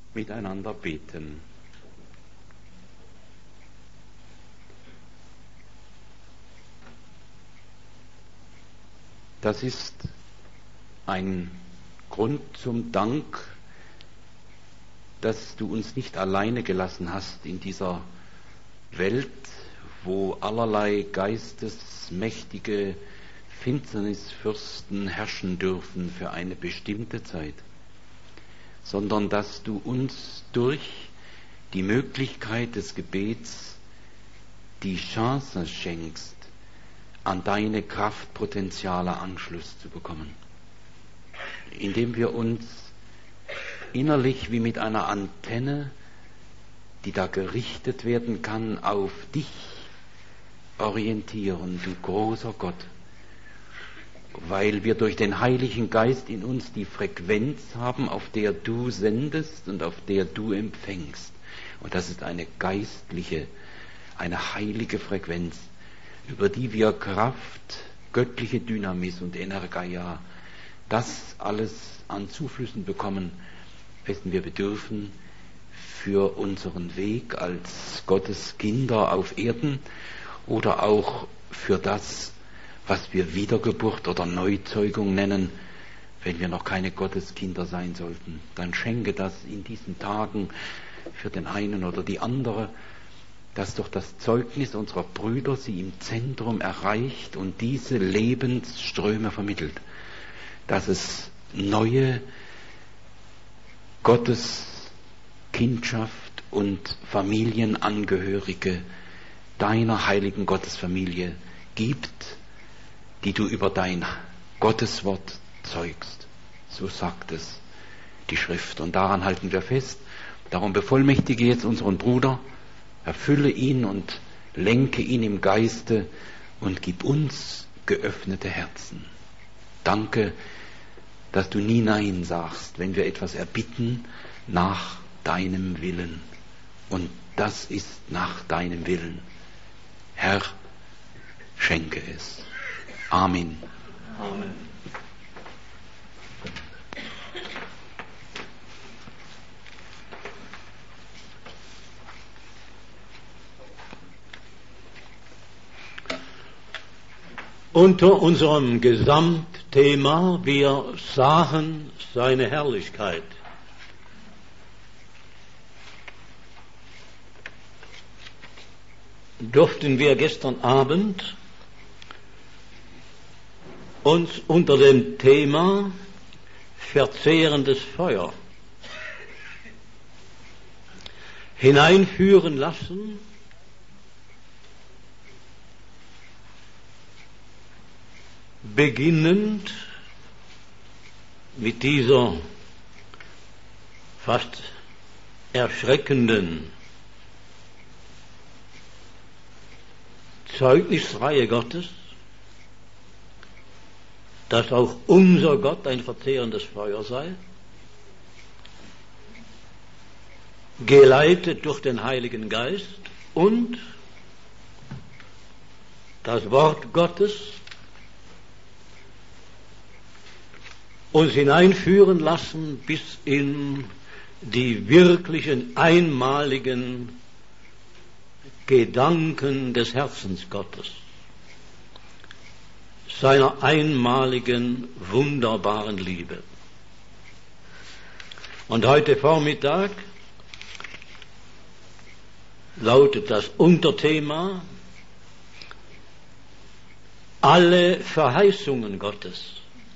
miteinander beten. Das ist ein Grund zum Dank, dass du uns nicht alleine gelassen hast in dieser Welt, wo allerlei geistesmächtige Finsternisfürsten herrschen dürfen für eine bestimmte Zeit, sondern dass du uns durch die Möglichkeit des Gebets die Chance schenkst, an deine Kraftpotenziale Anschluss zu bekommen, indem wir uns innerlich wie mit einer Antenne, die da gerichtet werden kann, auf dich orientieren, du großer Gott, weil wir durch den Heiligen Geist in uns die Frequenz haben, auf der du sendest und auf der du empfängst. Und das ist eine geistliche, eine heilige Frequenz, über die wir Kraft, göttliche Dynamis und Energia, das alles an Zuflüssen bekommen, wessen wir bedürfen für unseren Weg als Gottes Kinder auf Erden oder auch für das, was wir Wiedergeburt oder Neuzeugung nennen, wenn wir noch keine Gotteskinder sein sollten. Dann schenke das in diesen Tagen für den einen oder die andere, dass durch das Zeugnis unserer Brüder sie im Zentrum erreicht und diese Lebensströme vermittelt, dass es neue Gotteskindschaft und Familienangehörige deiner heiligen Gottesfamilie gibt, die du über dein Gotteswort zeugst. So sagt es die Schrift. Und daran halten wir fest. Darum bevollmächtige jetzt unseren Bruder, erfülle ihn und lenke ihn im Geiste und gib uns geöffnete Herzen. Danke, dass du nie Nein sagst, wenn wir etwas erbitten nach deinem Willen. Und das ist nach deinem Willen. Herr, schenke es. Amen. Amen. Unter unserem Gesamtthema wir sahen seine Herrlichkeit. Durften wir gestern Abend uns unter dem Thema verzehrendes Feuer hineinführen lassen beginnend mit dieser fast erschreckenden Zeugnisreihe Gottes, dass auch unser Gott ein verzehrendes Feuer sei, geleitet durch den Heiligen Geist und das Wort Gottes uns hineinführen lassen bis in die wirklichen, einmaligen Gedanken des Herzens Gottes, seiner einmaligen, wunderbaren Liebe. Und heute Vormittag lautet das Unterthema: alle Verheißungen Gottes.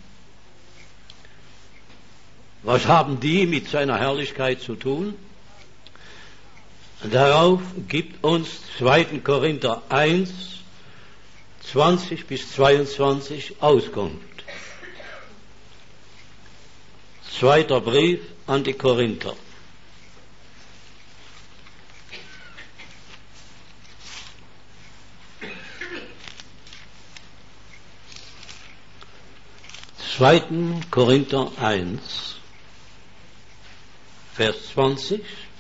Was haben die mit seiner Herrlichkeit zu tun? Darauf gibt uns 2. Korinther 1, 20 bis 22 Auskunft. 2. Brief an die Korinther. Zweiten Korinther 1, Vers 20.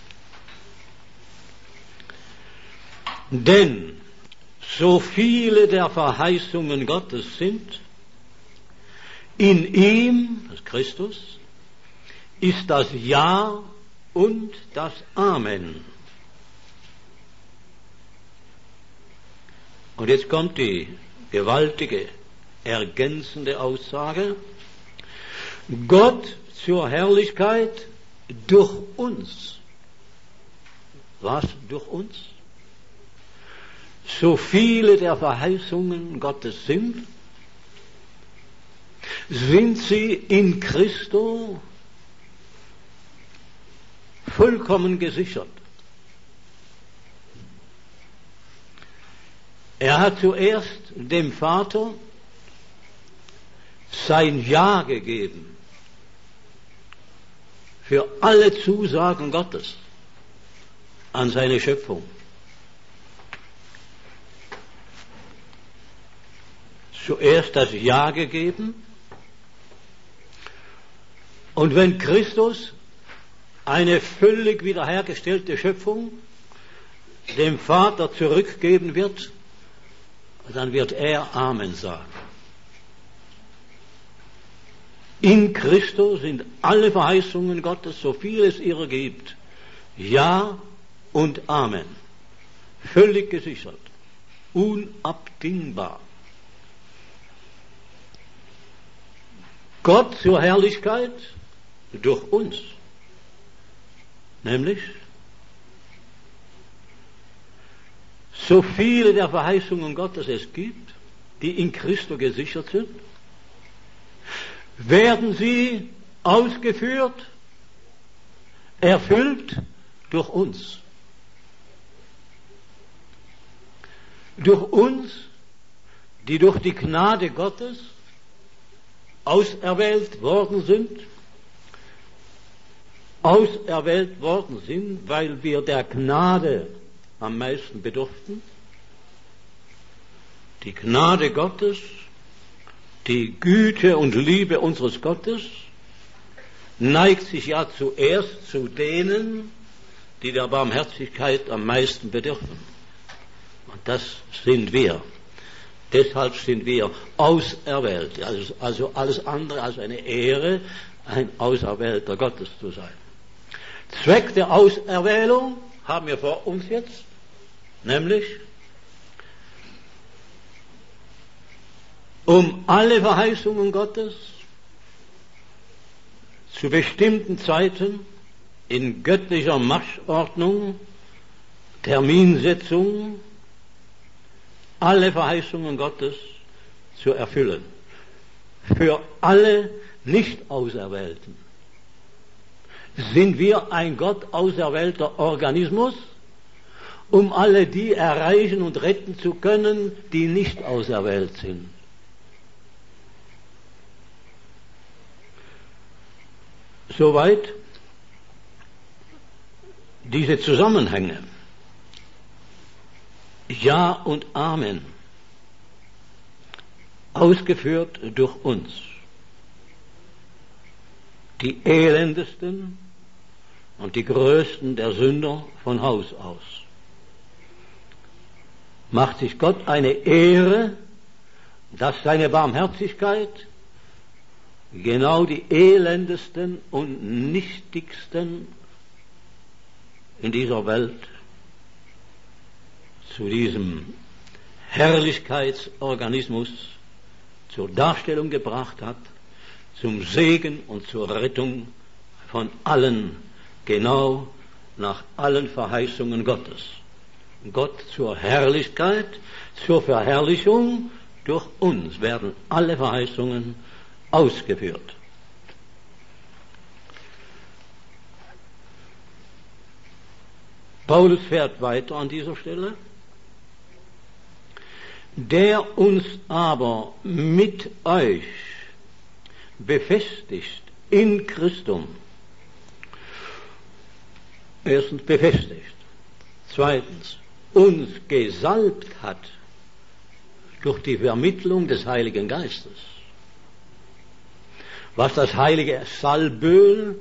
Denn so viele der Verheißungen Gottes sind, in ihm, das Christus, ist das Ja und das Amen. Und jetzt kommt die gewaltige, ergänzende Aussage: Gott zur Herrlichkeit durch uns. Was durch uns? So viele der Verheißungen Gottes sind sie in Christo vollkommen gesichert. Er hat zuerst dem Vater sein Ja gegeben für alle Zusagen Gottes an seine Schöpfung. Zuerst das Ja gegeben, und wenn Christus eine völlig wiederhergestellte Schöpfung dem Vater zurückgeben wird, dann wird er Amen sagen. In Christus sind alle Verheißungen Gottes, so viel es ihrer gibt, Ja und Amen. Völlig gesichert, unabdingbar. Gott zur Herrlichkeit durch uns, nämlich so viele der Verheißungen Gottes es gibt, die in Christo gesichert sind, werden sie ausgeführt, erfüllt durch uns. Durch uns, die durch die Gnade Gottes auserwählt worden sind, weil wir der Gnade am meisten bedurften. Die Gnade Gottes, die Güte und Liebe unseres Gottes neigt sich ja zuerst zu denen, die der Barmherzigkeit am meisten bedürfen. Und das sind wir. Deshalb sind wir auserwählt. Also alles andere als eine Ehre, ein Auserwählter Gottes zu sein. Zweck der Auserwählung haben wir vor uns jetzt, nämlich um alle Verheißungen Gottes zu bestimmten Zeiten in göttlicher Marschordnung, Terminsetzung, alle Verheißungen Gottes zu erfüllen. Für alle Nicht-Auserwählten sind wir ein Gott auserwählter Organismus, um alle die erreichen und retten zu können, die nicht auserwählt sind. Soweit diese Zusammenhänge. Ja und Amen, ausgeführt durch uns. Die elendesten und die größten der Sünder von Haus aus. Macht sich Gott eine Ehre, dass seine Barmherzigkeit genau die elendesten und nichtigsten in dieser Welt zu diesem Herrlichkeitsorganismus zur Darstellung gebracht hat, zum Segen und zur Rettung von allen, genau nach allen Verheißungen Gottes. Gott zur Herrlichkeit, zur Verherrlichung, durch uns werden alle Verheißungen ausgeführt. Paulus fährt weiter an dieser Stelle. Der uns aber mit euch befestigt in Christum. Erstens befestigt. Zweitens uns gesalbt hat durch die Vermittlung des Heiligen Geistes. Was das heilige Salböl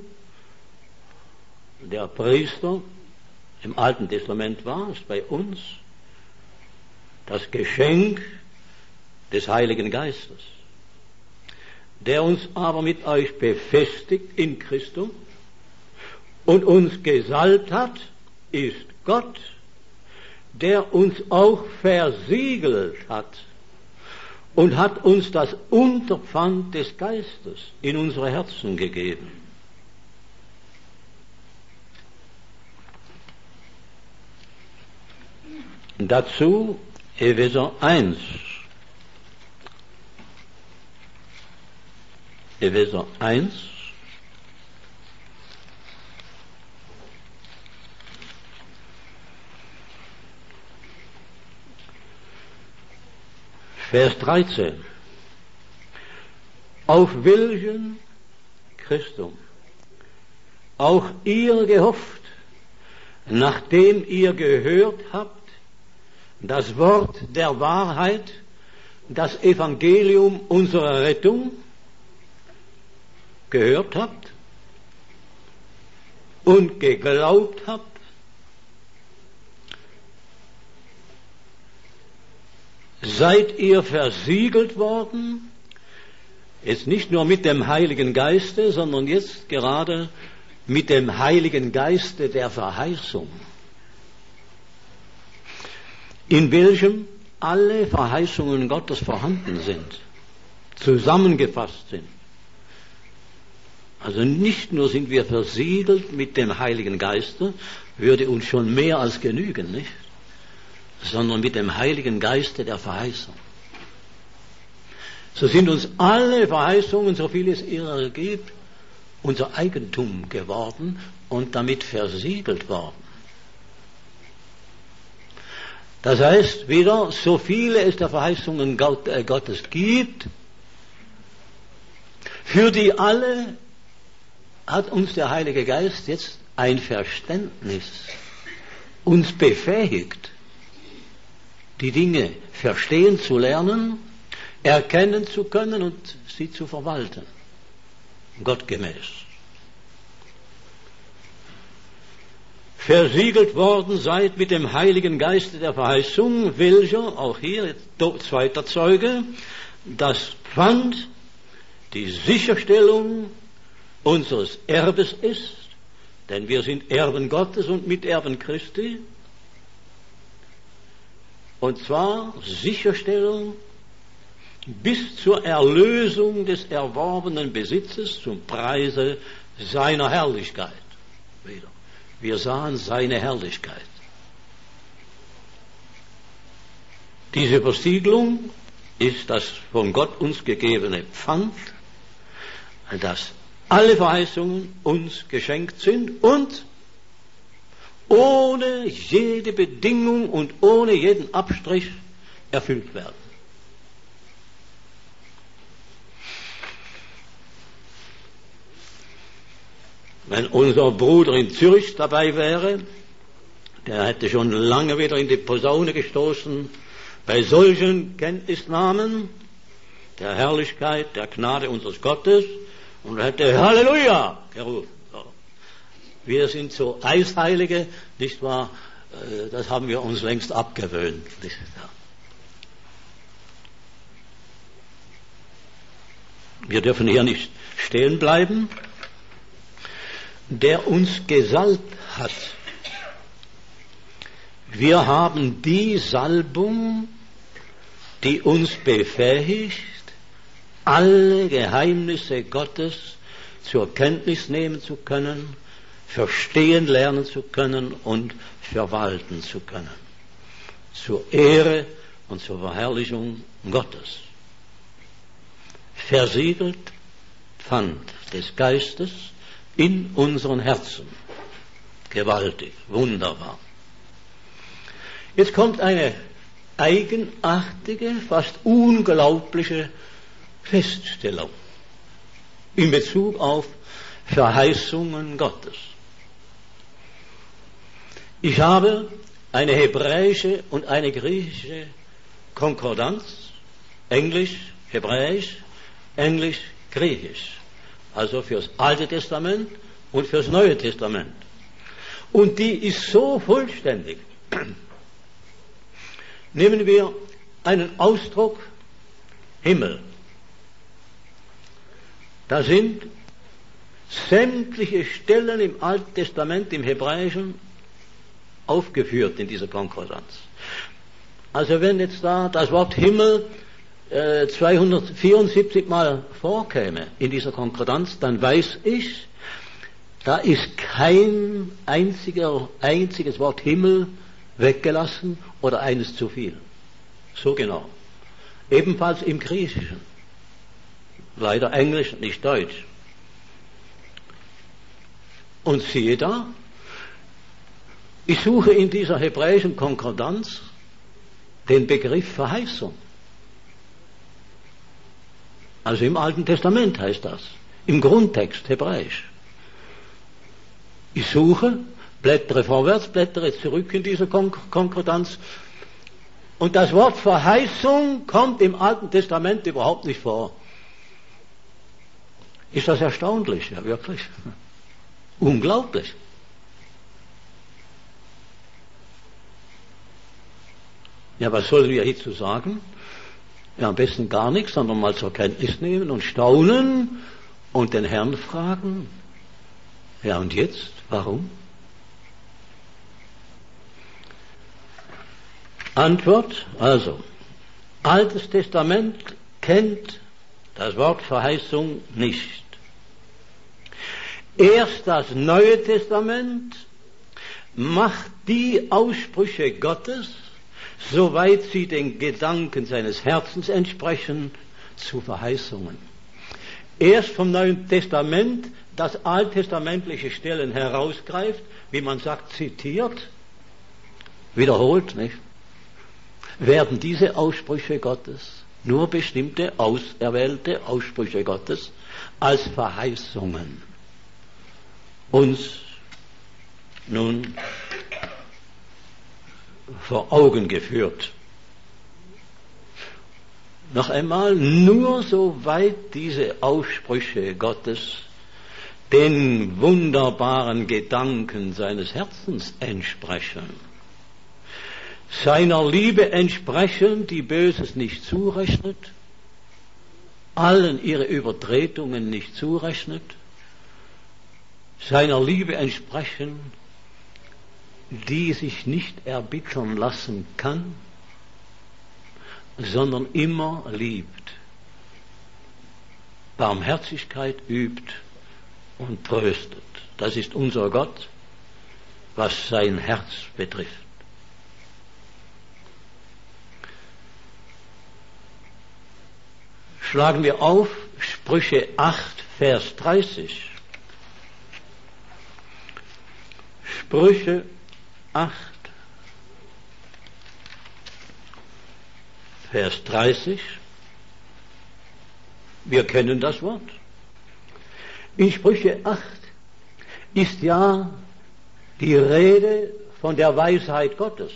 der Priester im Alten Testament war, ist bei uns das Geschenk des Heiligen Geistes, der uns aber mit euch befestigt in Christum und uns gesalbt hat, ist Gott, der uns auch versiegelt hat und hat uns das Unterpfand des Geistes in unsere Herzen gegeben. Dazu Epheser 1. Epheser 1. Vers 13. Auf welchen Christum auch ihr gehofft, nachdem ihr gehört habt, das Wort der Wahrheit, das Evangelium unserer Rettung, gehört habt und geglaubt habt, seid ihr versiegelt worden, jetzt nicht nur mit dem Heiligen Geiste, sondern jetzt gerade mit dem Heiligen Geiste der Verheißung, in welchem alle Verheißungen Gottes vorhanden sind, zusammengefasst sind. Also nicht nur sind wir versiegelt mit dem Heiligen Geiste, würde uns schon mehr als genügen, nicht? Sondern mit dem Heiligen Geiste der Verheißung. So sind uns alle Verheißungen, so viel es ihrer gibt, unser Eigentum geworden und damit versiegelt worden. Das heißt wieder, so viele es der Verheißungen Gottes gibt, für die alle hat uns der Heilige Geist jetzt ein Verständnis, uns befähigt, die Dinge verstehen zu lernen, erkennen zu können und sie zu verwalten, gottgemäß. Versiegelt worden seid mit dem Heiligen Geiste der Verheißung, welcher, auch hier zweiter Zeuge, das Pfand, die Sicherstellung unseres Erbes ist, denn wir sind Erben Gottes und Miterben Christi, und zwar Sicherstellung bis zur Erlösung des erworbenen Besitzes zum Preise seiner Herrlichkeit. Wieder. Wir sahen seine Herrlichkeit. Diese Versiegelung ist das von Gott uns gegebene Pfand, das alle Verheißungen uns geschenkt sind und ohne jede Bedingung und ohne jeden Abstrich erfüllt werden. Wenn unser Bruder in Zürich dabei wäre, der hätte schon lange wieder in die Posaune gestoßen, bei solchen Kenntnisnahmen der Herrlichkeit, der Gnade unseres Gottes, und hätte Halleluja gerufen. Wir sind so Eisheilige, nicht wahr? Das haben wir uns längst abgewöhnt. Nicht wahr? Wir dürfen hier nicht stehen bleiben. Der uns gesalbt hat. Wir haben die Salbung, die uns befähigt, alle Geheimnisse Gottes zur Kenntnis nehmen zu können, verstehen lernen zu können und verwalten zu können. Zur Ehre und zur Verherrlichung Gottes. Versiegelt Pfand des Geistes in unseren Herzen. Gewaltig, wunderbar. Jetzt kommt eine eigenartige, fast unglaubliche Feststellung in Bezug auf Verheißungen Gottes. Ich habe eine hebräische und eine griechische Konkordanz, Englisch, Hebräisch, Englisch, Griechisch. Also fürs Alte Testament und fürs Neue Testament. Und die ist so vollständig. Nehmen wir einen Ausdruck Himmel. Da sind sämtliche Stellen im Alten Testament, im Hebräischen, aufgeführt in dieser Konkordanz. Also wenn jetzt da das Wort Himmel 274 Mal vorkäme in dieser Konkordanz, dann weiß ich, da ist kein einziges Wort Himmel weggelassen oder eines zu viel. So genau. Ebenfalls im Griechischen. Leider Englisch, nicht Deutsch. Und siehe da, ich suche in dieser hebräischen Konkordanz den Begriff Verheißung. Also im Alten Testament heißt das. Im Grundtext hebräisch. Ich suche, blättere vorwärts, blättere zurück in dieser Konkordanz. Und das Wort Verheißung kommt im Alten Testament überhaupt nicht vor. Ist das erstaunlich? Ja, wirklich. Unglaublich. Ja, was sollen wir hierzu sagen? Ja, am besten gar nichts, sondern mal zur Kenntnis nehmen und staunen und den Herrn fragen. Ja, und jetzt? Warum? Antwort, also, Altes Testament kennt das Wort Verheißung nicht. Erst das Neue Testament macht die Aussprüche Gottes, soweit sie den Gedanken seines Herzens entsprechen, zu Verheißungen. Erst vom Neuen Testament das alttestamentliche Stellen herausgreift, wie man sagt, zitiert, wiederholt, nicht? Werden diese Aussprüche Gottes, nur bestimmte auserwählte Aussprüche Gottes, als Verheißungen uns nun vor Augen geführt. Noch einmal, nur soweit diese Aussprüche Gottes den wunderbaren Gedanken seines Herzens entsprechen, seiner Liebe entsprechen, die Böses nicht zurechnet, allen ihre Übertretungen nicht zurechnet, seiner Liebe entsprechen, die sich nicht erbittern lassen kann, sondern immer liebt, Barmherzigkeit übt und tröstet. Das ist unser Gott, was sein Herz betrifft. Schlagen wir auf Sprüche 8, Vers 30. Sprüche 8, Vers 30. Wir kennen das Wort. In Sprüche 8 ist ja die Rede von der Weisheit Gottes.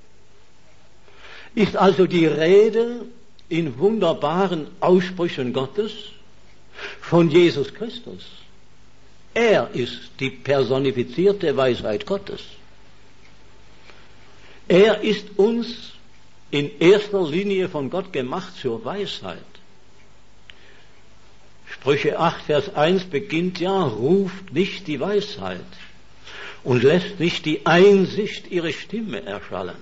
Ist also die Rede in wunderbaren Aussprüchen Gottes von Jesus Christus. Er ist die personifizierte Weisheit Gottes. Er ist uns in erster Linie von Gott gemacht zur Weisheit. Sprüche 8, Vers 1 beginnt ja, ruft nicht die Weisheit und lässt nicht die Einsicht ihre Stimme erschallen.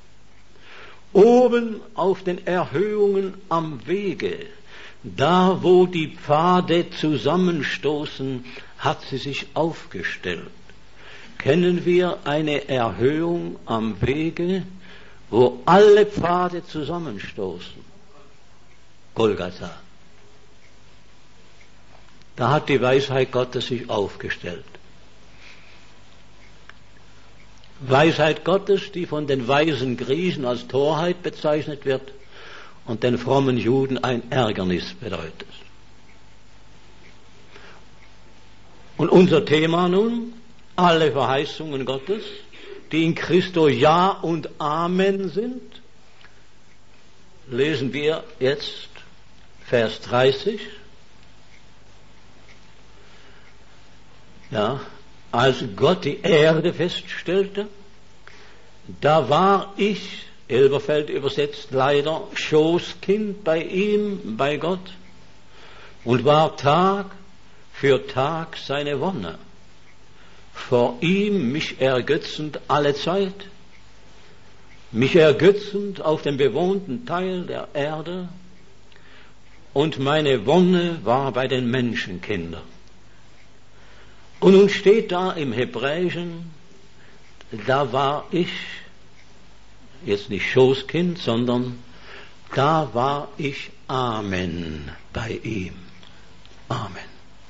Oben auf den Erhöhungen am Wege, da wo die Pfade zusammenstoßen, hat sie sich aufgestellt. Kennen wir eine Erhöhung am Wege, wo alle Pfade zusammenstoßen? Golgatha. Da hat die Weisheit Gottes sich aufgestellt. Weisheit Gottes, die von den weisen Griechen als Torheit bezeichnet wird und den frommen Juden ein Ärgernis bedeutet. Und unser Thema nun, alle Verheißungen Gottes, die in Christo Ja und Amen sind, lesen wir jetzt Vers 30. Ja, als Gott die Erde feststellte, da war ich, Elberfeld übersetzt leider, Schoßkind bei ihm, bei Gott, und war Tag für Tag seine Wonne, vor ihm mich ergötzend alle Zeit, mich ergötzend auf dem bewohnten Teil der Erde, und meine Wonne war bei den Menschenkindern. Und nun steht da im Hebräischen, da war ich, jetzt nicht Schoßkind, sondern da war ich Amen bei ihm. Amen.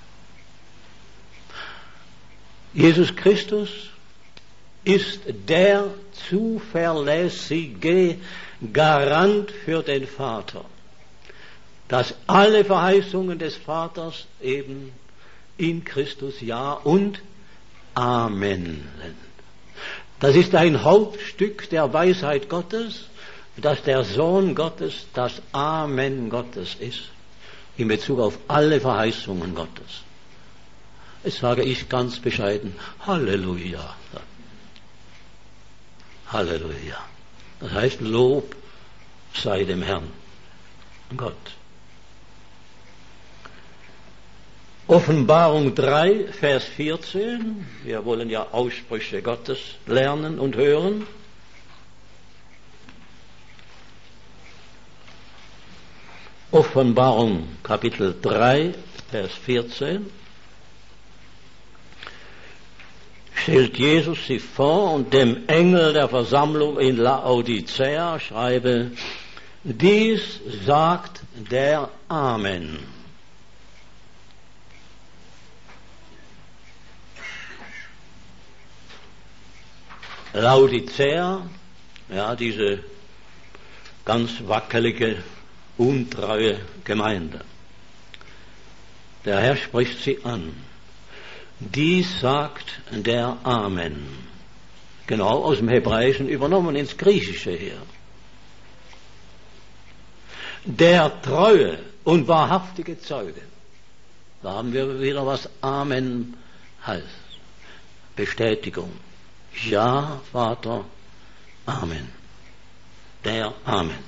Jesus Christus ist der zuverlässige Garant für den Vater, dass alle Verheißungen des Vaters eben in Christus Ja und Amen sind. Das ist ein Hauptstück der Weisheit Gottes, dass der Sohn Gottes das Amen Gottes ist, in Bezug auf alle Verheißungen Gottes. Jetzt sage ich ganz bescheiden, Halleluja. Halleluja. Das heißt, Lob sei dem Herrn, Gott. Offenbarung 3, Vers 14. Wir wollen ja Aussprüche Gottes lernen und hören. Offenbarung Kapitel 3, Vers 14. Stellt Jesus sich vor und dem Engel der Versammlung in Laodicea schreibe, dies sagt der Amen. Laodicea, ja, diese ganz wackelige, untreue Gemeinde. Der Herr spricht sie an. Dies sagt der Amen. Genau aus dem Hebräischen übernommen ins Griechische her. Der treue und wahrhaftige Zeuge. Da haben wir wieder, was Amen heißt. Bestätigung. Ja, Vater, Amen. Der Amen.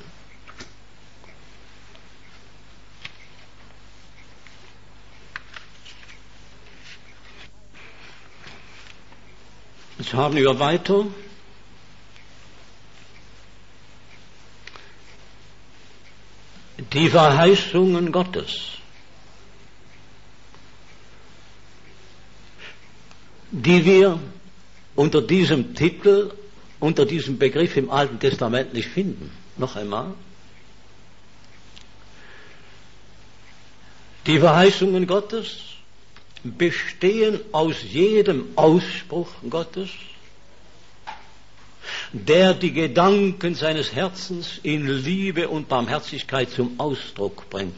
Jetzt haben wir weiter die Verheißungen Gottes, die wir unter diesem Titel, unter diesem Begriff im Alten Testament nicht finden. Noch einmal. Die Verheißungen Gottes bestehen aus jedem Ausspruch Gottes, der die Gedanken seines Herzens in Liebe und Barmherzigkeit zum Ausdruck bringt.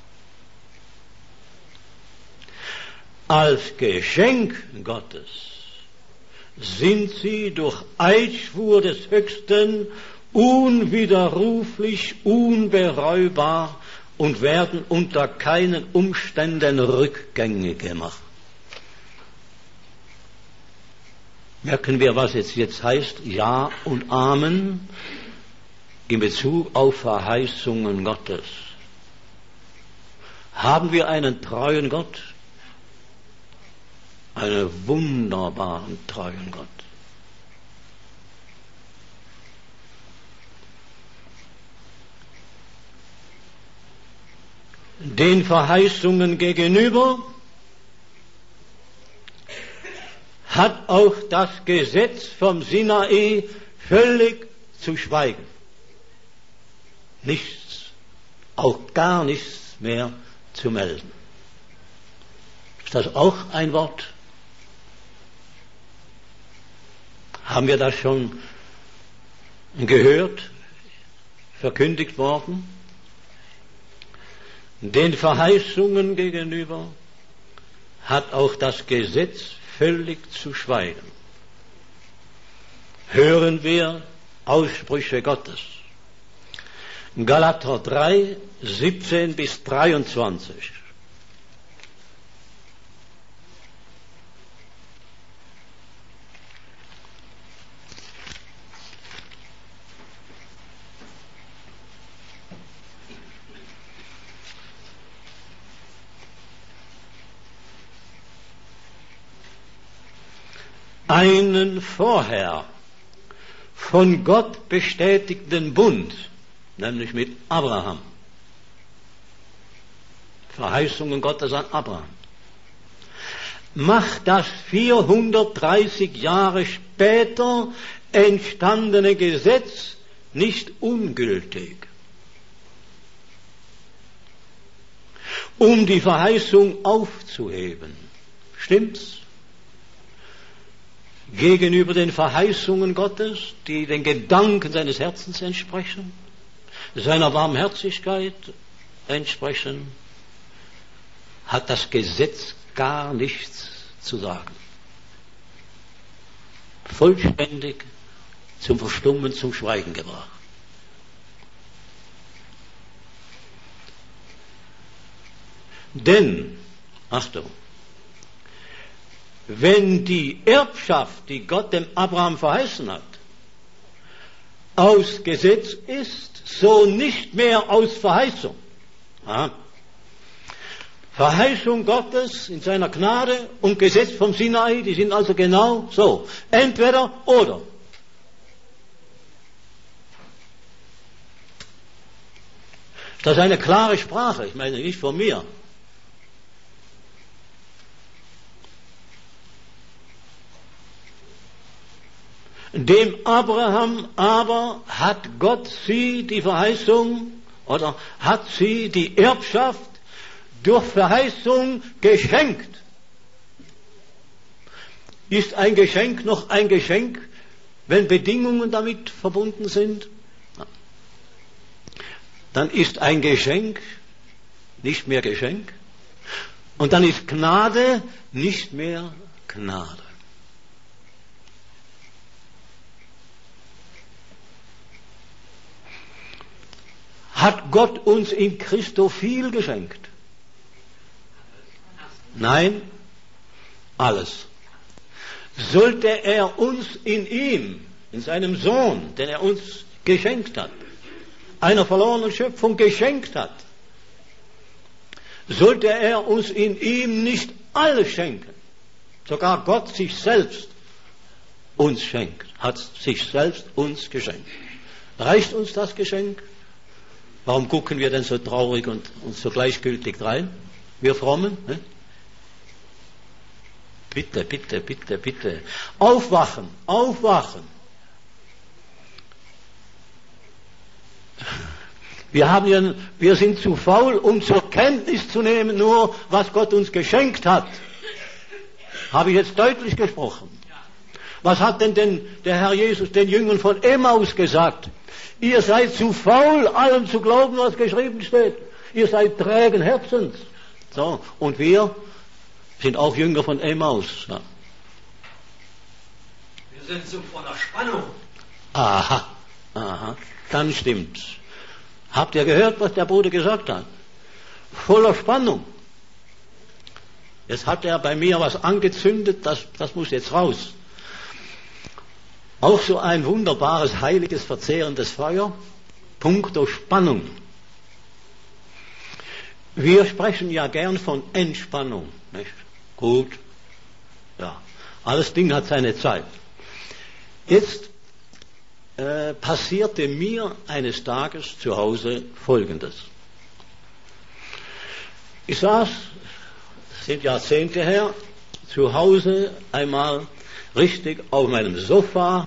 Als Geschenk Gottes sind sie durch Eidschwur des Höchsten unwiderruflich, unbereubar und werden unter keinen Umständen rückgängig gemacht. Merken wir, was jetzt heißt, Ja und Amen in Bezug auf Verheißungen Gottes. Haben wir einen treuen Gott? Einen wunderbaren, treuen Gott. Den Verheißungen gegenüber hat auch das Gesetz vom Sinai völlig zu schweigen. Nichts, auch gar nichts mehr zu melden. Ist das auch ein Wort? Haben wir das schon gehört, verkündigt worden? Den Verheißungen gegenüber hat auch das Gesetz völlig zu schweigen. Hören wir Aussprüche Gottes. Galater 3, 17 bis 23. einen vorher von Gott bestätigten Bund, nämlich mit Abraham. Verheißungen Gottes an Abraham. Macht das 430 Jahre später entstandene Gesetz nicht ungültig. Um die Verheißung aufzuheben. Stimmt's? Gegenüber den Verheißungen Gottes, die den Gedanken seines Herzens entsprechen, seiner Barmherzigkeit entsprechen, hat das Gesetz gar nichts zu sagen. Vollständig zum Verstummen, zum Schweigen gebracht. Denn, Achtung, wenn die Erbschaft, die Gott dem Abraham verheißen hat, aus Gesetz ist, so nicht mehr aus Verheißung. Ja. Verheißung Gottes in seiner Gnade und Gesetz vom Sinai, die sind also genau so. Entweder oder. Das ist eine klare Sprache, ich meine nicht von mir. Dem Abraham aber hat Gott sie die Verheißung oder hat sie die Erbschaft durch Verheißung geschenkt. Ist ein Geschenk noch ein Geschenk, wenn Bedingungen damit verbunden sind? Dann ist ein Geschenk nicht mehr Geschenk und dann ist Gnade nicht mehr Gnade. Hat Gott uns in Christo viel geschenkt? Nein, alles. Sollte er uns in ihm, in seinem Sohn, den er uns geschenkt hat, einer verlorenen Schöpfung geschenkt hat, sollte er uns in ihm nicht alles schenken? Sogar Gott sich selbst uns schenkt, hat sich selbst uns geschenkt. Reicht uns das Geschenk? Warum gucken wir denn so traurig und so gleichgültig rein? Wir Frommen? Ne? Bitte, bitte, bitte, bitte. Aufwachen, aufwachen. Wir sind zu faul, um zur Kenntnis zu nehmen, nur was Gott uns geschenkt hat. Habe ich jetzt deutlich gesprochen? Was hat denn der Herr Jesus den Jüngern von Emmaus gesagt? Ihr seid zu faul, allem zu glauben, was geschrieben steht. Ihr seid trägen Herzens. So, und wir sind auch Jünger von Emmaus. Ja. Wir sind so voller Spannung. Aha, aha, dann stimmt's. Habt ihr gehört, was der Bruder gesagt hat? Voller Spannung. Jetzt hat er bei mir was angezündet, das muss jetzt raus. Auch so ein wunderbares, heiliges, verzehrendes Feuer, puncto Spannung. Wir sprechen ja gern von Entspannung, nicht? Gut, ja, alles Ding hat seine Zeit. Jetzt passierte mir eines Tages zu Hause Folgendes. Ich saß, das sind Jahrzehnte her, zu Hause einmal richtig auf meinem Sofa,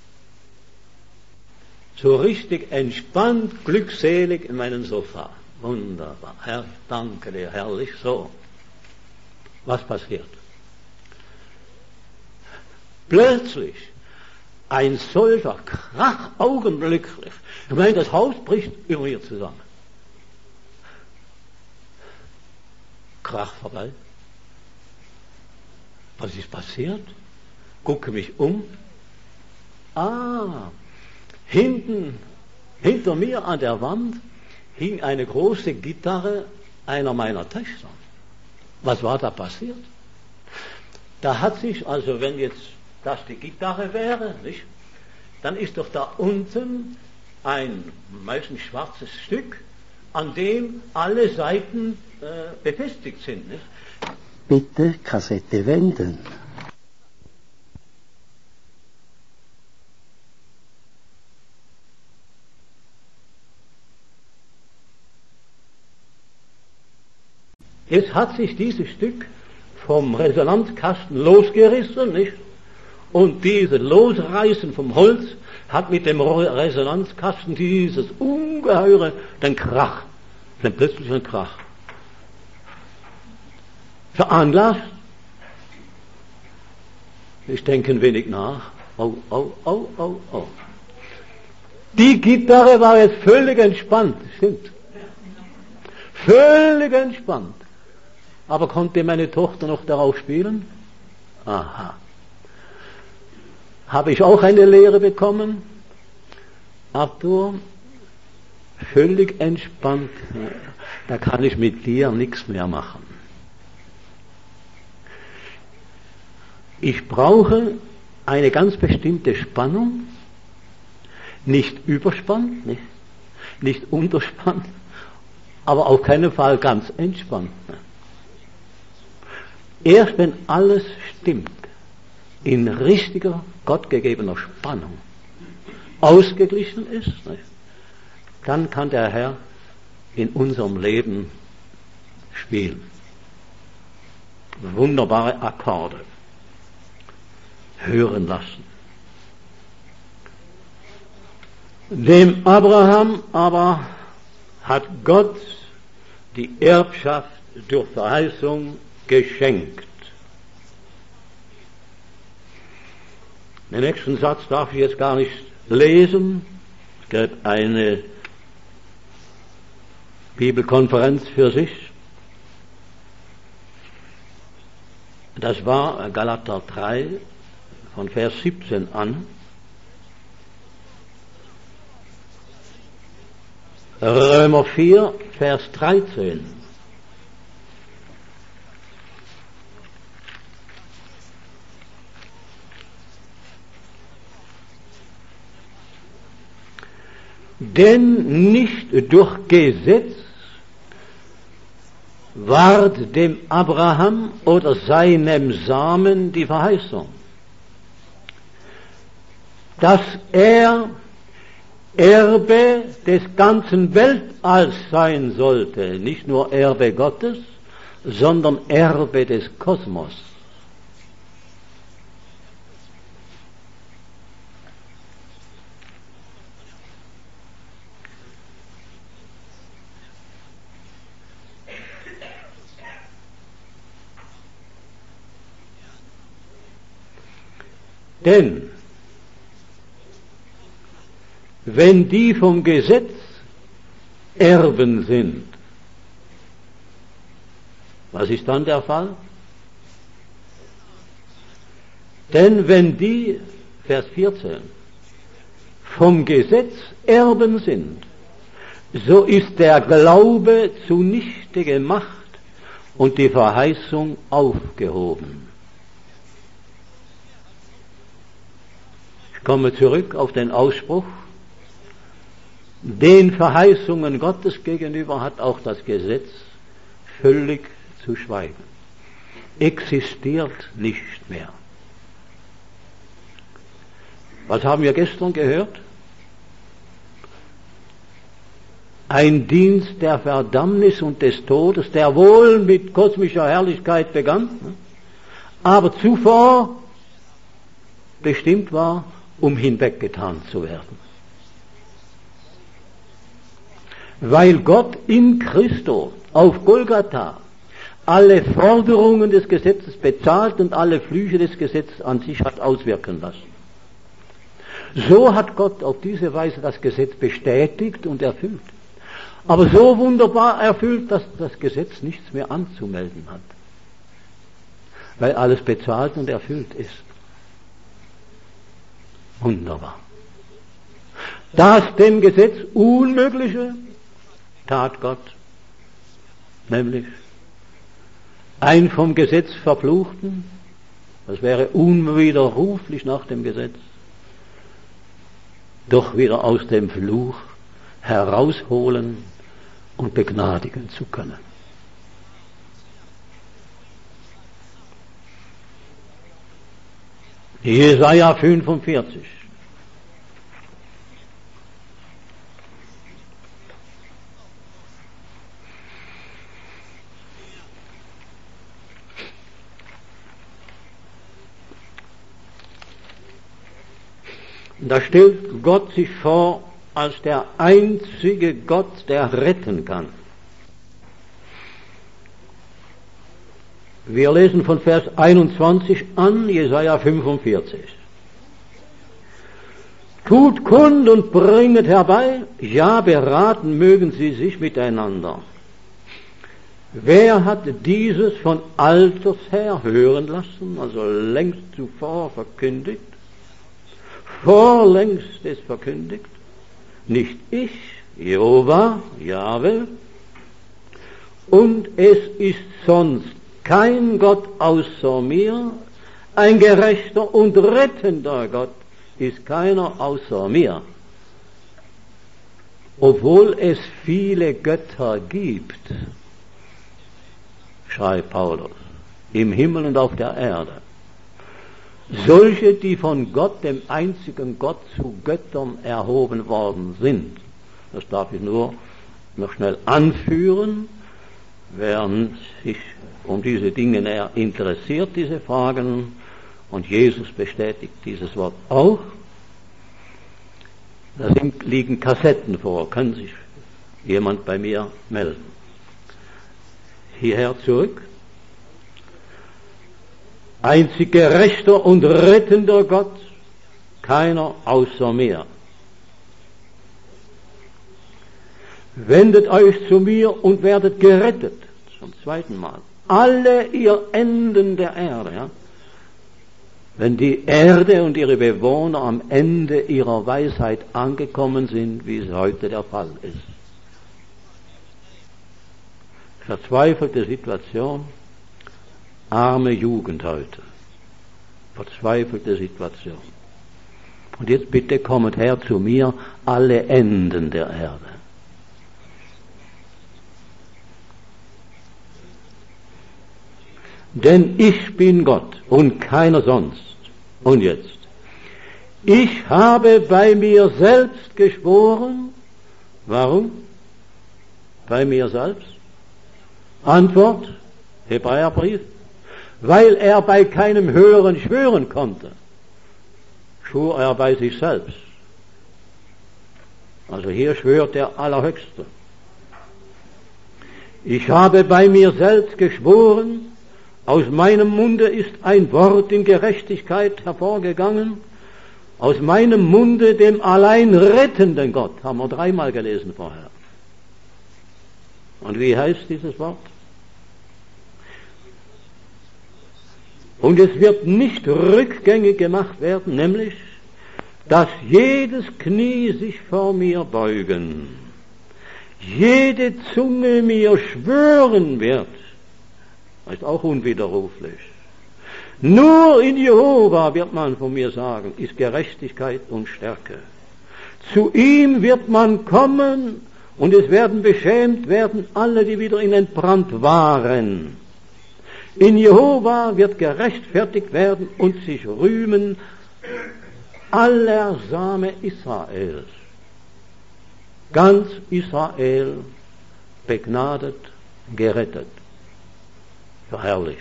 so richtig entspannt, glückselig in meinem Sofa. Wunderbar, Herr, danke dir, herrlich, so. Was passiert? Plötzlich ein solcher Krach, augenblicklich. Ich meine, das Haus bricht über mir zusammen. Krach vorbei. Was ist passiert? Gucke mich um. Hinter mir an der Wand hing eine große Gitarre einer meiner Töchter. Was war da passiert? Da hat sich, also wenn jetzt das die Gitarre wäre, nicht? Dann ist doch da unten ein meistens schwarzes Stück, an dem alle Saiten befestigt sind. Nicht? Bitte Kassette wenden. Es hat sich dieses Stück vom Resonanzkasten losgerissen, nicht? Und dieses Losreißen vom Holz hat mit dem Resonanzkasten dieses ungeheure, den Krach, den plötzlichen Krach veranlasst. Ich denke ein wenig nach. Au, au, au, au, au. Die Gitarre war jetzt völlig entspannt, stimmt. Völlig entspannt. Aber konnte meine Tochter noch darauf spielen? Aha. Habe ich auch eine Lehre bekommen? Arthur, völlig entspannt. Da kann ich mit dir nichts mehr machen. Ich brauche eine ganz bestimmte Spannung, nicht überspannt, nicht unterspannt, aber auf keinen Fall ganz entspannt. Erst wenn alles stimmt, in richtiger, gottgegebener Spannung, ausgeglichen ist, dann kann der Herr in unserem Leben spielen. Wunderbare Akkorde hören lassen. Dem Abraham aber hat Gott die Erbschaft durch Verheißung geschenkt. Den nächsten Satz darf ich jetzt gar nicht lesen. Es gab eine Bibelkonferenz für sich. Das war Galater 3 von Vers 17 an. Römer 4, Vers 13. Denn nicht durch Gesetz ward dem Abraham oder seinem Samen die Verheißung, dass er Erbe des ganzen Weltalls sein sollte, nicht nur Erbe Gottes, sondern Erbe des Kosmos. Denn wenn die vom Gesetz Erben sind, was ist dann der Fall? Denn wenn die, Vers 14, vom Gesetz Erben sind, so ist der Glaube zunichte gemacht und die Verheißung aufgehoben. Ich komme zurück auf den Ausspruch: Den Verheißungen Gottes gegenüber hat auch das Gesetz völlig zu schweigen. Existiert nicht mehr. Was haben wir gestern gehört? Ein Dienst der Verdammnis und des Todes, der wohl mit kosmischer Herrlichkeit begann, aber zuvor bestimmt war, um hinweggetan zu werden. Weil Gott in Christo auf Golgatha alle Forderungen des Gesetzes bezahlt und alle Flüche des Gesetzes an sich hat auswirken lassen. So hat Gott auf diese Weise das Gesetz bestätigt und erfüllt. Aber so wunderbar erfüllt, dass das Gesetz nichts mehr anzumelden hat. Weil alles bezahlt und erfüllt ist. Wunderbar. Das dem Gesetz Unmögliche tat Gott, nämlich ein vom Gesetz Verfluchten, das wäre unwiderruflich nach dem Gesetz, doch wieder aus dem Fluch herausholen und begnadigen zu können. Jesaja 45. Da stellt Gott sich vor als der einzige Gott, der retten kann. Wir lesen von Vers 21 an, Jesaja 45. Tut kund und bringet herbei, ja, beraten mögen sie sich miteinander. Wer hat dieses von alters her hören lassen, also längst zuvor verkündigt? Vorlängst es verkündigt? Nicht ich, Jehova, Jahwe, und es ist sonst kein Gott außer mir, ein gerechter und rettender Gott ist keiner außer mir. Obwohl es viele Götter gibt, schreibt Paulus, im Himmel und auf der Erde, solche, die von Gott, dem einzigen Gott, zu Göttern erhoben worden sind. Das darf ich nur noch schnell anführen, wer sich um diese Dinge näher interessiert, diese Fragen, und Jesus bestätigt dieses Wort auch. Da liegen Kassetten vor, kann sich jemand bei mir melden. Hierher zurück. Einzig gerechter und rettender Gott, keiner außer mir. Wendet euch zu mir und werdet gerettet, zum zweiten Mal. Alle ihr Enden der Erde, ja? Wenn die Erde und ihre Bewohner am Ende ihrer Weisheit angekommen sind, wie es heute der Fall ist. Verzweifelte Situation, arme Jugend heute. Verzweifelte Situation. Und jetzt bitte kommt her zu mir, alle Enden der Erde. Denn ich bin Gott und keiner sonst. Und jetzt. Ich habe bei mir selbst geschworen. Warum? Bei mir selbst? Antwort, Hebräerbrief. Weil er bei keinem Höheren schwören konnte, schwor er bei sich selbst. Also hier schwört der Allerhöchste. Ich habe bei mir selbst geschworen, aus meinem Munde ist ein Wort in Gerechtigkeit hervorgegangen, aus meinem Munde dem allein rettenden Gott, haben wir 3-mal gelesen vorher. Und wie heißt dieses Wort? Und es wird nicht rückgängig gemacht werden, nämlich, dass jedes Knie sich vor mir beugen, jede Zunge mir schwören wird. Das ist auch unwiderruflich. Nur in Jehova, wird man von mir sagen, ist Gerechtigkeit und Stärke. Zu ihm wird man kommen und es werden beschämt werden alle, die wieder in entbrannt waren. In Jehova wird gerechtfertigt werden und sich rühmen aller Same Israels. Ganz Israel begnadet, gerettet, verherrlicht.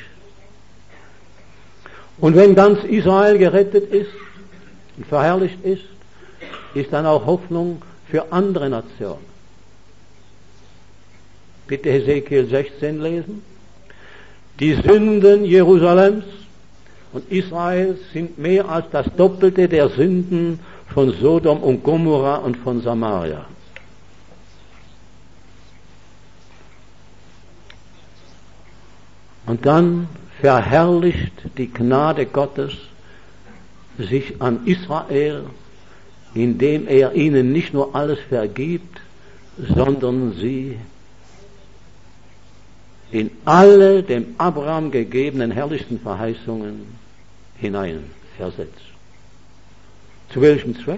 Und wenn ganz Israel gerettet ist und verherrlicht ist, ist dann auch Hoffnung für andere Nationen. Bitte Hesekiel 16 lesen. Die Sünden Jerusalems und Israels sind mehr als das Doppelte der Sünden von Sodom und Gomorra und von Samaria. Und dann verherrlicht die Gnade Gottes sich an Israel, indem er ihnen nicht nur alles vergibt, sondern sie in alle dem Abraham gegebenen herrlichsten Verheißungen hineinversetzt. Zu welchem Zweck?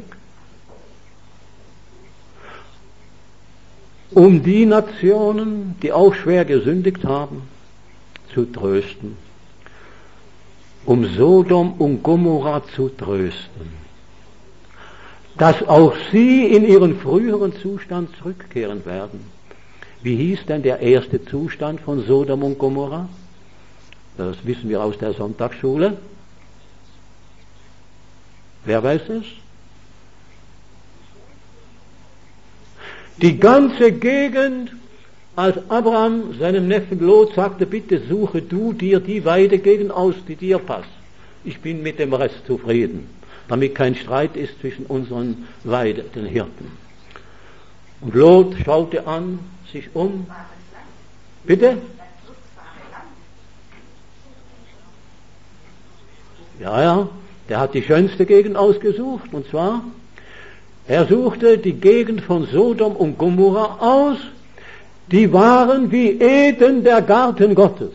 Um die Nationen, die auch schwer gesündigt haben, zu trösten. Um Sodom und Gomorra zu trösten. Dass auch sie in ihren früheren Zustand zurückkehren werden. Wie hieß denn der erste Zustand von Sodom und Gomorra? Das wissen wir aus der Sonntagsschule. Wer weiß es? Die ganze Gegend, als Abraham seinem Neffen Lot sagte, bitte suche du dir die Weidegegend aus, die dir passt. Ich bin mit dem Rest zufrieden, damit kein Streit ist zwischen unseren den Hirten. Und Lot schaute an, sich um. Bitte? Ja, der hat die schönste Gegend ausgesucht, und zwar, er suchte die Gegend von Sodom und Gomorra aus, die waren wie Eden, der Garten Gottes.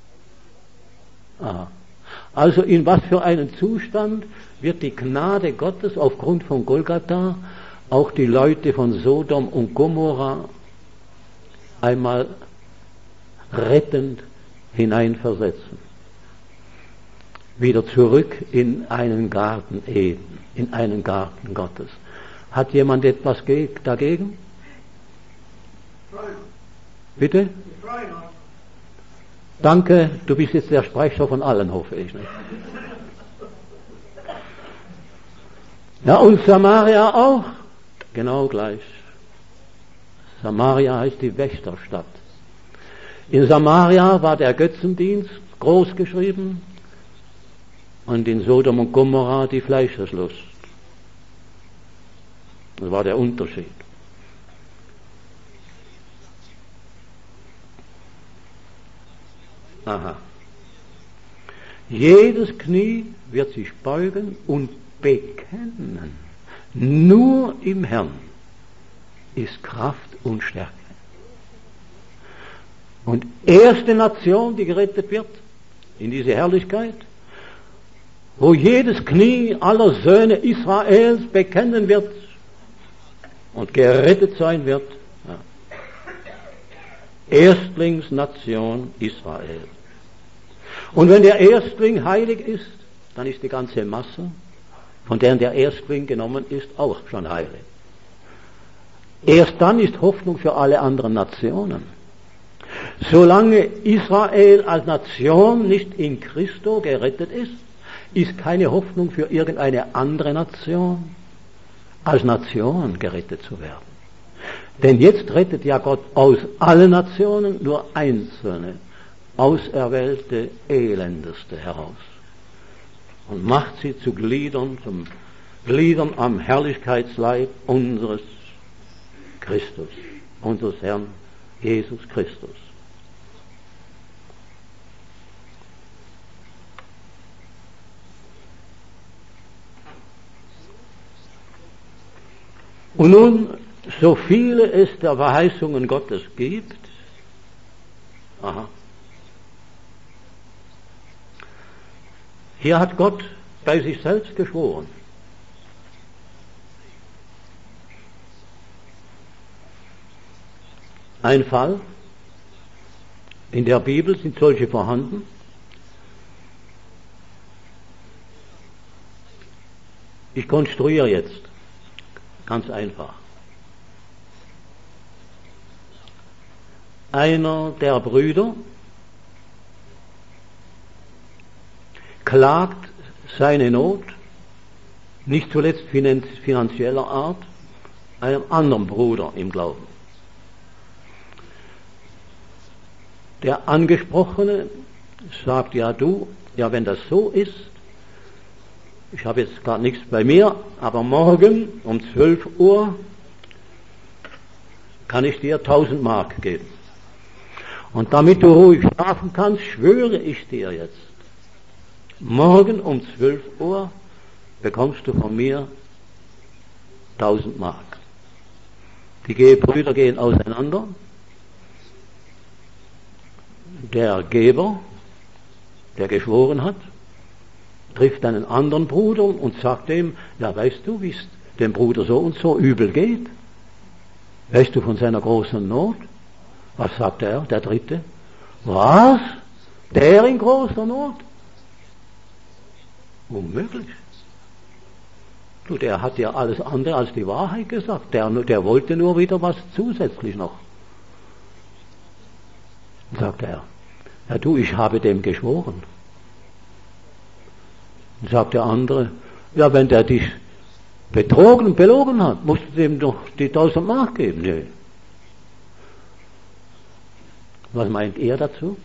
Aha. Also in was für einen Zustand wird die Gnade Gottes aufgrund von Golgatha auch die Leute von Sodom und Gomorra einmal rettend hineinversetzen. Wieder zurück in einen Garten Eden, in einen Garten Gottes. Hat jemand etwas dagegen? Bitte? Danke, du bist jetzt der Sprecher von allen, hoffe ich. Nicht? Ja, und Samaria auch, genau gleich. Samaria heißt die Wächterstadt. In Samaria war der Götzendienst groß geschrieben und in Sodom und Gomorra die Fleischeslust. Das war der Unterschied. Aha. Jedes Knie wird sich beugen und bekennen. Nur im Herrn ist Kraft und Stärke. Und erste Nation, die gerettet wird in diese Herrlichkeit, wo jedes Knie aller Söhne Israels bekennen wird und gerettet sein wird. Ja. Erstlingsnation Israel. Und wenn der Erstling heilig ist, dann ist die ganze Masse, von deren der Erstling genommen ist, auch schon heilig. Erst dann ist Hoffnung für alle anderen Nationen. Solange Israel als Nation nicht in Christo gerettet ist, ist keine Hoffnung für irgendeine andere Nation, als Nation gerettet zu werden. Denn jetzt rettet ja Gott aus allen Nationen nur einzelne, auserwählte, elendeste heraus und macht sie zu Gliedern, zum Gliedern am Herrlichkeitsleib unseres Christus, unseres Herrn Jesus Christus. Und nun, so viele es der Verheißungen Gottes gibt, hier hat Gott bei sich selbst geschworen. Ein Fall, in der Bibel sind solche vorhanden. Ich konstruiere jetzt, ganz einfach. Einer der Brüder klagt seine Not, nicht zuletzt finanzieller Art, einem anderen Bruder im Glauben. Der Angesprochene sagt, ja, wenn das so ist, ich habe jetzt gar nichts bei mir, aber morgen um 12 Uhr kann ich dir 1000 Mark geben. Und damit du ruhig schlafen kannst, schwöre ich dir jetzt, morgen um 12 Uhr bekommst du von mir 1000 Mark. Die Brüder gehen auseinander. Der Geber, der geschworen hat, trifft einen anderen Bruder und sagt dem, ja, weißt du, wie es dem Bruder so und so übel geht? Weißt du von seiner großen Not? Was sagt er, der Dritte? Was? Der in großer Not? Unmöglich. Du, der hat ja alles andere als die Wahrheit gesagt. Der wollte nur wieder was zusätzlich noch. Sagt er, ja du, ich habe dem geschworen. Sagt der andere, ja, wenn der dich betrogen und belogen hat, musst du dem doch die 1000 Mark geben. Nee. Was meint ihr dazu?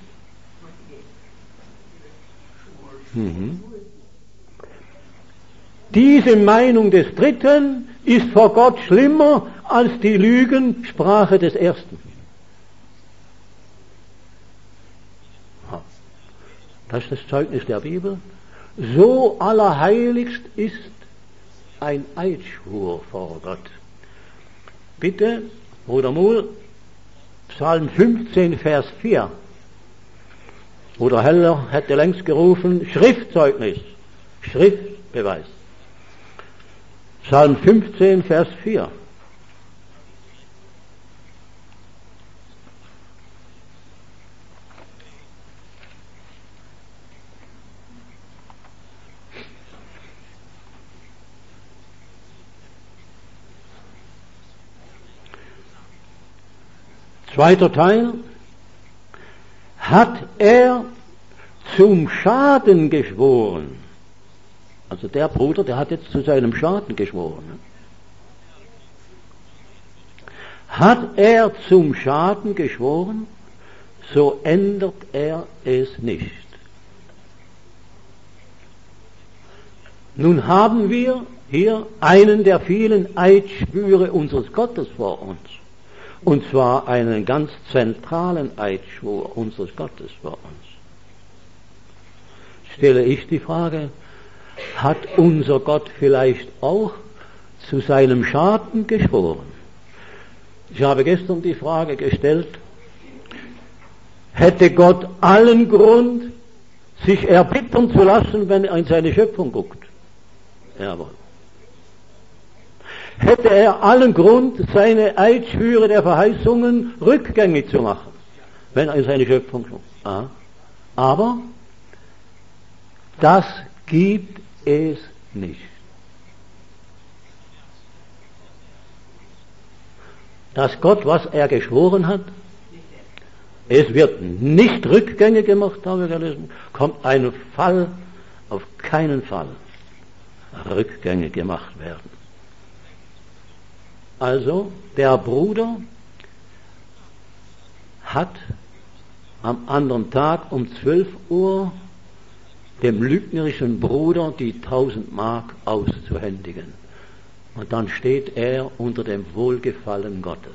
Diese Meinung des Dritten ist vor Gott schlimmer als die Lügensprache des Ersten. Das ist das Zeugnis der Bibel. So allerheiligst ist ein Eidschwur vor Gott. Bitte, Bruder Muhl, Psalm 15, Vers 4. Bruder Heller hätte längst gerufen, Schriftzeugnis, Schriftbeweis. Psalm 15, Vers 4. Zweiter Teil. Hat er zum Schaden geschworen? Also der Bruder, der hat jetzt zu seinem Schaden geschworen. Hat er zum Schaden geschworen, so ändert er es nicht. Nun haben wir hier einen der vielen Eidschwüre unseres Gottes vor uns. Und zwar einen ganz zentralen Eidschwur unseres Gottes vor uns. Stelle ich die Frage, hat unser Gott vielleicht auch zu seinem Schaden geschworen? Ich habe gestern die Frage gestellt, hätte Gott allen Grund, sich erbittern zu lassen, wenn er in seine Schöpfung guckt? Jawohl. Hätte er allen Grund, seine Eidschwüre der Verheißungen rückgängig zu machen, wenn er in seine Schöpfung guckt? Aha. Aber das gibt es nicht. Dass Gott, was er geschworen hat, es wird nicht rückgängig gemacht, haben wir gelesen, kommt ein Fall auf keinen Fall rückgängig gemacht werden. Also, der Bruder hat am anderen Tag um 12 Uhr dem lügnerischen Bruder die 1000 Mark auszuhändigen. Und dann steht er unter dem Wohlgefallen Gottes.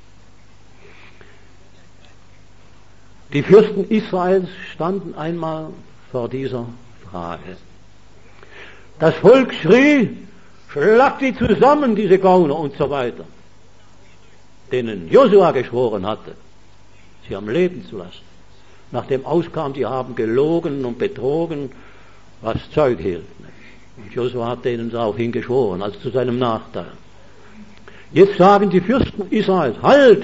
Die Fürsten Israels standen einmal vor dieser Frage. Das Volk schrie, schlagt sie zusammen, diese Gauner und so weiter, denen Josua geschworen hatte, sie am Leben zu lassen. Nachdem auskam, die haben gelogen und betrogen, was Zeug hielt. Und Josua hat denen daraufhin geschworen, also zu seinem Nachteil. Jetzt sagen die Fürsten Israels, halt.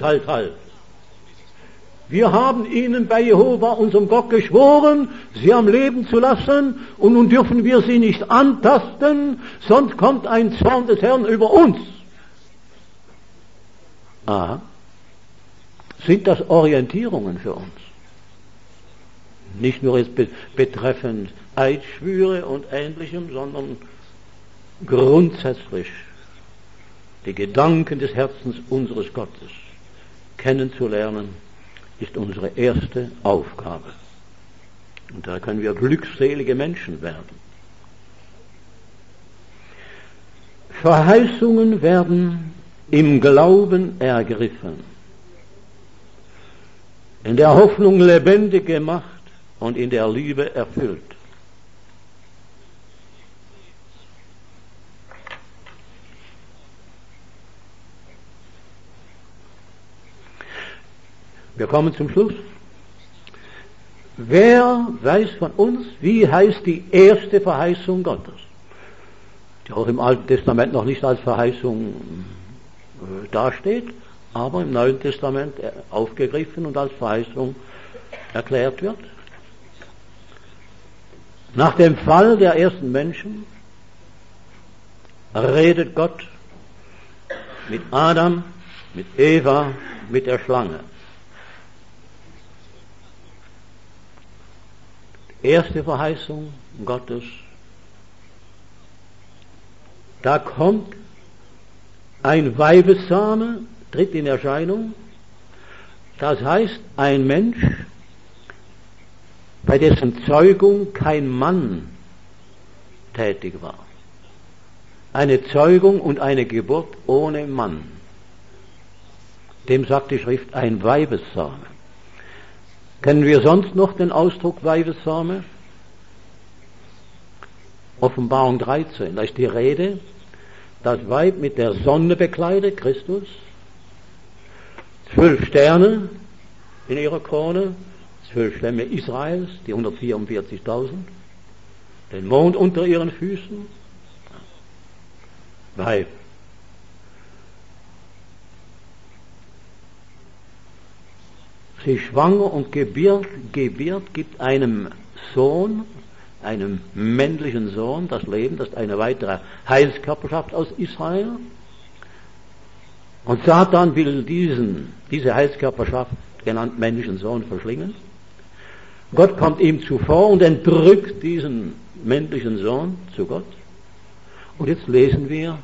Wir haben ihnen bei Jehova, unserem Gott, geschworen, sie am Leben zu lassen, und nun dürfen wir sie nicht antasten, sonst kommt ein Zorn des Herrn über uns. Aha. Sind das Orientierungen für uns? Nicht nur jetzt betreffend Eidschwüre und Ähnlichem, sondern grundsätzlich die Gedanken des Herzens unseres Gottes kennenzulernen, ist unsere erste Aufgabe. Und da können wir glückselige Menschen werden. Verheißungen werden im Glauben ergriffen, in der Hoffnung lebendig gemacht und in der Liebe erfüllt. Wir kommen zum Schluss. Wer weiß von uns, wie heißt die erste Verheißung Gottes, die auch im Alten Testament noch nicht als Verheißung dasteht, aber im Neuen Testament aufgegriffen und als Verheißung erklärt wird? Nach dem Fall der ersten Menschen redet Gott mit Adam, mit Eva, mit der Schlange. Erste Verheißung Gottes: Da kommt ein Weibessame, tritt in Erscheinung. Das heißt, ein Mensch, bei dessen Zeugung kein Mann tätig war. Eine Zeugung und eine Geburt ohne Mann. Dem sagt die Schrift ein Weibessame. Kennen wir sonst noch den Ausdruck Weibessame? Offenbarung 13, da ist die Rede, das Weib mit der Sonne bekleidet, Christus, 12 Sterne in ihrer Krone, 12 Stämme Israels, die 144.000, den Mond unter ihren Füßen, Weib. Sie ist schwanger und gebiert, gibt einem Sohn, einem männlichen Sohn, das Leben, das ist eine weitere Heilskörperschaft aus Israel. Und Satan will diese Heilskörperschaft, genannt männlichen Sohn, verschlingen. Gott kommt ihm zuvor und entrückt diesen männlichen Sohn zu Gott. Und jetzt lesen wir,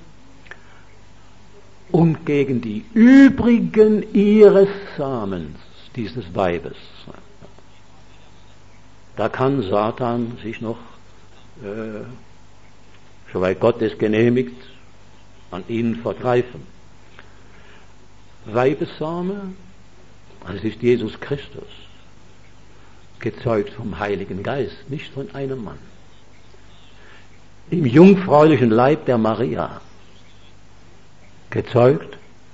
und gegen die übrigen ihres Samens, dieses Weibes, da kann Satan sich noch, soweit Gott es genehmigt, an ihnen vergreifen. Weibessame, das ist Jesus Christus, gezeugt vom Heiligen Geist, nicht von einem Mann. Im jungfräulichen Leib der Maria, gezeugt,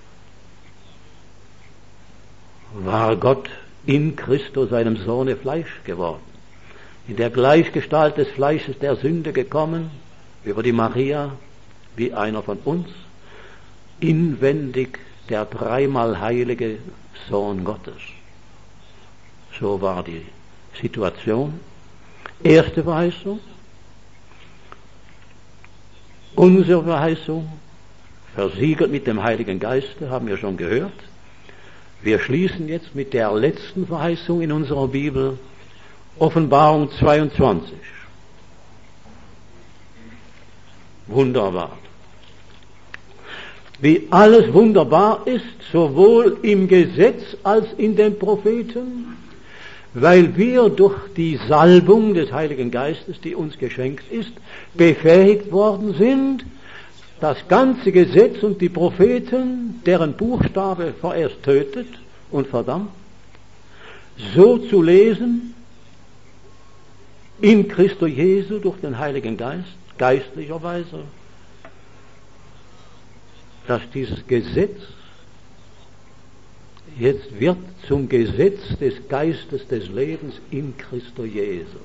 war Gott in Christus, seinem Sohne, Fleisch geworden. In der Gleichgestalt des Fleisches der Sünde gekommen, über die Maria, wie einer von uns, inwendig der dreimal heilige Sohn Gottes. So war die Situation. Erste Verheißung. Unsere Verheißung, versiegelt mit dem Heiligen Geiste, haben wir schon gehört. Wir schließen jetzt mit der letzten Verheißung in unserer Bibel, Offenbarung 22. Wunderbar. Wie alles wunderbar ist, sowohl im Gesetz als in den Propheten, weil wir durch die Salbung des Heiligen Geistes, die uns geschenkt ist, befähigt worden sind, das ganze Gesetz und die Propheten, deren Buchstabe vorerst tötet und verdammt, so zu lesen, in Christo Jesu durch den Heiligen Geist, geistlicherweise, dass dieses Gesetz jetzt wird zum Gesetz des Geistes des Lebens in Christo Jesu.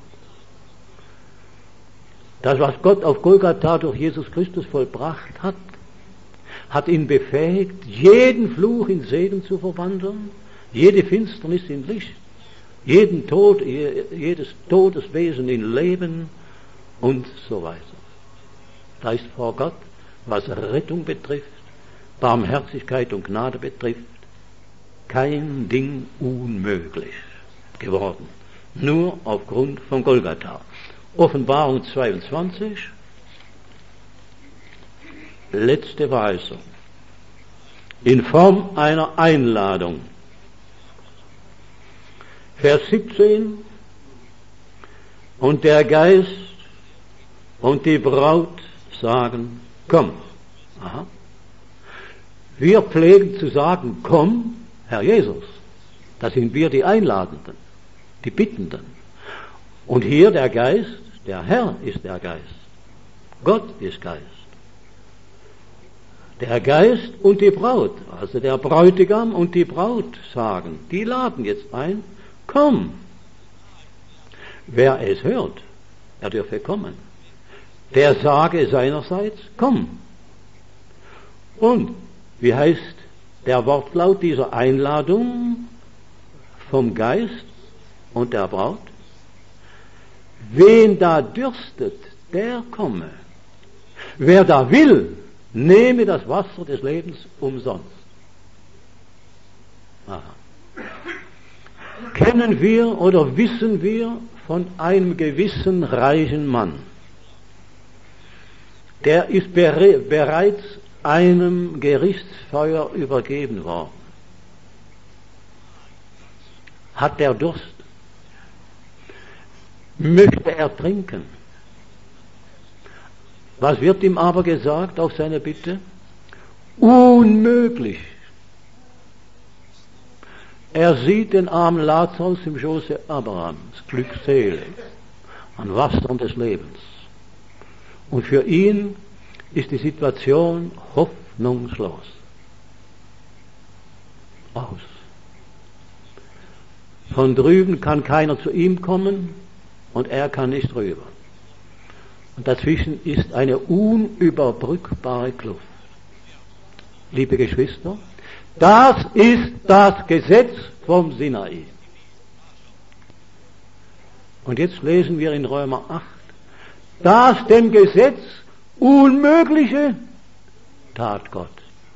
Das, was Gott auf Golgatha durch Jesus Christus vollbracht hat, hat ihn befähigt, jeden Fluch in Segen zu verwandeln, jede Finsternis in Licht, jeden Tod, jedes Todeswesen in Leben und so weiter. Da ist vor Gott, was Rettung betrifft, Barmherzigkeit und Gnade betrifft, kein Ding unmöglich geworden. Nur aufgrund von Golgatha. Offenbarung 22, letzte Verheißung. In Form einer Einladung. Vers 17. Und der Geist und die Braut sagen, komm. Aha. Wir pflegen zu sagen, komm, Herr Jesus. Das sind wir die Einladenden, die Bittenden. Und hier der Geist, der Herr ist der Geist. Gott ist Geist. Der Geist und die Braut, also der Bräutigam und die Braut sagen, die laden jetzt ein, komm. Wer es hört, er dürfe kommen. Der sage seinerseits, komm. Und wie heißt der Wortlaut dieser Einladung vom Geist und der Braut? Wen da dürstet, der komme. Wer da will, nehme das Wasser des Lebens umsonst. Aha. Kennen wir oder wissen wir von einem gewissen reichen Mann, der ist bereits einem Gerichtsfeuer übergeben worden. Hat der Durst? Möchte er trinken? Was wird ihm aber gesagt auf seine Bitte? Unmöglich. Er sieht den armen Lazarus im Schoße Abrahams, glückselig, an Wassern des Lebens. Und für ihn ist die Situation hoffnungslos. Aus. Von drüben kann keiner zu ihm kommen und er kann nicht rüber. Und dazwischen ist eine unüberbrückbare Kluft. Liebe Geschwister, das ist das Gesetz vom Sinai. Und jetzt lesen wir in Römer 8, das dem Gesetz Unmögliche tat Gott.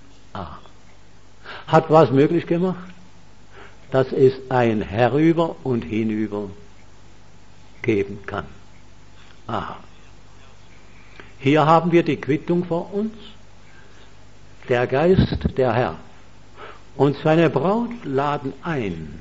Hat was möglich gemacht? Dass es ein Herüber und Hinüber geben kann. Hier haben wir die Quittung vor uns. Der Geist, der Herr und seine Braut laden ein.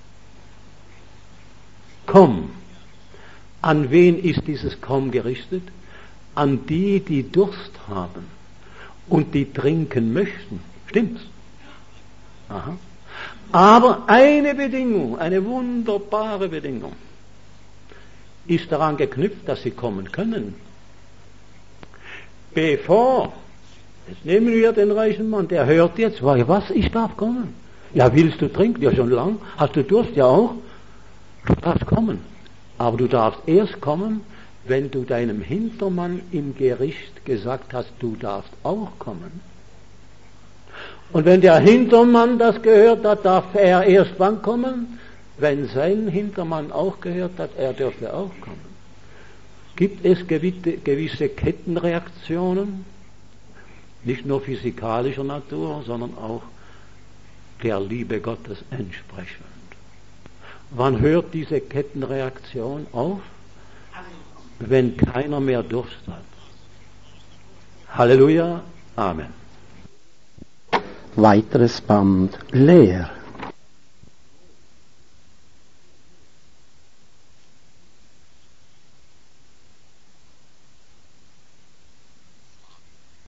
Komm. An wen ist dieses Komm gerichtet? An die, die Durst haben und die trinken möchten. Stimmt's? Aha. Aber eine Bedingung, eine wunderbare Bedingung, ist daran geknüpft, dass sie kommen können. Bevor, jetzt nehmen wir den reichen Mann, der hört jetzt, was, ich darf kommen. Ja, willst du trinken? Ja, schon lang. Hast du Durst? Ja auch. Du darfst kommen. Aber du darfst erst kommen, wenn du deinem Hintermann im Gericht gesagt hast, du darfst auch kommen. Und wenn der Hintermann das gehört hat, darf er erst wann kommen? Wenn sein Hintermann auch gehört hat, er dürfe auch kommen. Gibt es gewisse Kettenreaktionen, nicht nur physikalischer Natur, sondern auch der Liebe Gottes entsprechend. Wann hört diese Kettenreaktion auf? Wenn keiner mehr Durst hat. Halleluja, Amen. Weiteres Band leer.